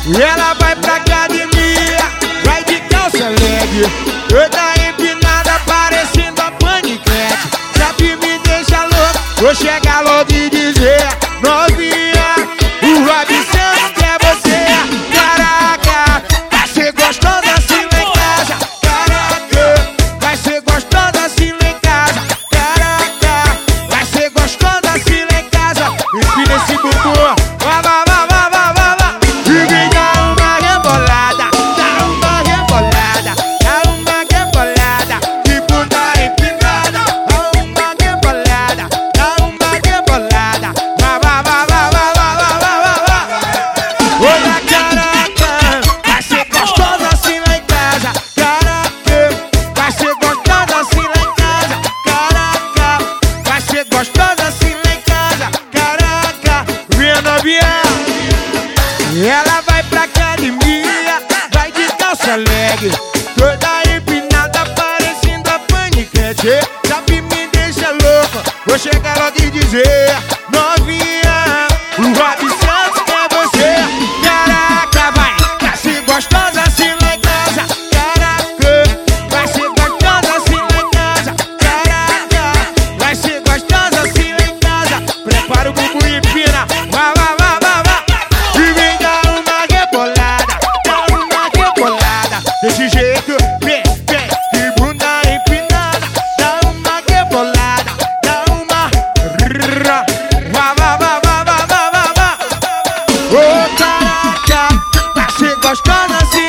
E ela vai pra academia, vai de calça leg, toda empinada parecendo a paniquete. Sabe, me deixa louco, vou chegar logo e dizer: novinha, o Robson quer você. Caraca, vai ser gostosa assim lá em casa. Caraca, vai ser gostosa assim lá em casa. Caraca, vai ser gostosa assim lá em casa. Empina esse bumbum, vá, vá, vá, vá, vá, vá, vá. E vem dar uma rebolada, dá uma rebolada, dá uma rebolada. Que bunda empinada, dá uma rebolada, dá uma rebolada. Vá, vá, vá, vá, vá, vá, vá, vá, vá, vá. Olha, caraca, vai ser gostosa assim lá em casa. Caraca, vai ser gostosa assim lá em casa. Caraca, vai ser gostosa assim lá em casa. Caraca, minha novinha. E ela vai pra academia, vai de calça leg, toda empinada parecendo a paniquete. Sabe, me deixa louco, vou chegar logo e dizer: novinha, o Robson quer você. Caraca, vai ser gostosa assim lá em casa. Caraca, vai ser gostosa assim lá em casa. Caraca, vai ser gostosa assim lá em casa. Prepara o bumbum e empina, vá, vá, vá, vá, vá. E vem dar uma rebolada, dá uma rebolada. Desse jeito, vem, vem, que bunda empinada. Dá uma rebolada, dá uma rrrra. Vá, vá, vá, vá, vá, vá, vá, vá. Ô, caraca, vai ser gostosa assim.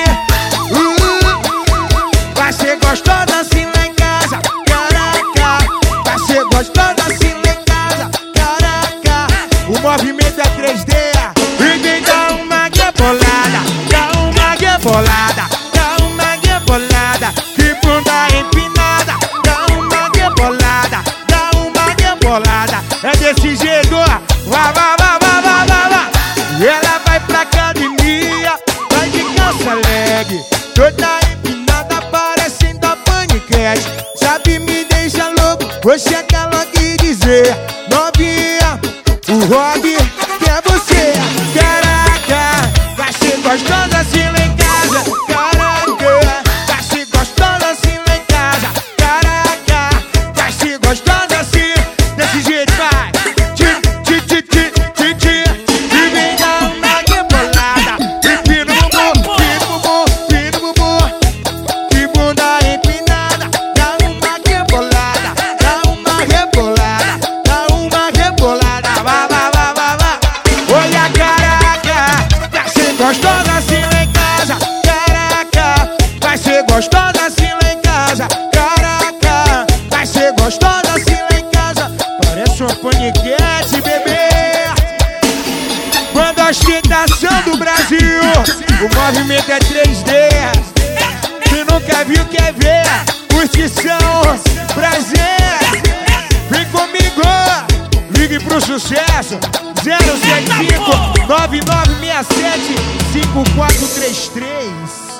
Vai ser gostosa assim lá em casa. Caraca, vai ser gostosa assim lá em casa. Caraca, o movimento é 3D. E vem dar uma rebolada, dá uma rebolada, dá uma rebolada. Que bunda empinada, dá uma rebolada, dá uma rebolada. É desse jeito, vá, vá, vá, vá, vá, vá, vá. E ela vai pra academia, vai de calça leg, toda empinada parecendo a paniquete. Sabe, me deixa louco, vou chegar logo e dizer: novinha, o Rob quer você. Caraca, vai ser gostosa assim lá em casa. Caraca, vai ser gostosa assim lá em casa. Caraca, vai ser gostosa assim. Desse jeito vai. Ti, ti, ti, ti, ti, ti. E vem dar uma rebolada. Empina o bumbum, empina o bumbum, empina o bumbum. Que bunda empinada, dá uma rebolada, dá uma rebolada, dá uma rebolada. Vá, vá, vá, vá, vá. Olha, caraca, vai ser gostosa assim lá em casa. Caraca, vai ser gostosa assim lá em casa. Caraca, vai ser gostosa assim lá em casa. Parece uma paniquete, bebê. Quando a ostentação do Brasil, o movimento é 3D. Se nunca viu, quer ver. Curtição, prazer. Vem comigo, ligue pro sucesso. 075 9967 5433.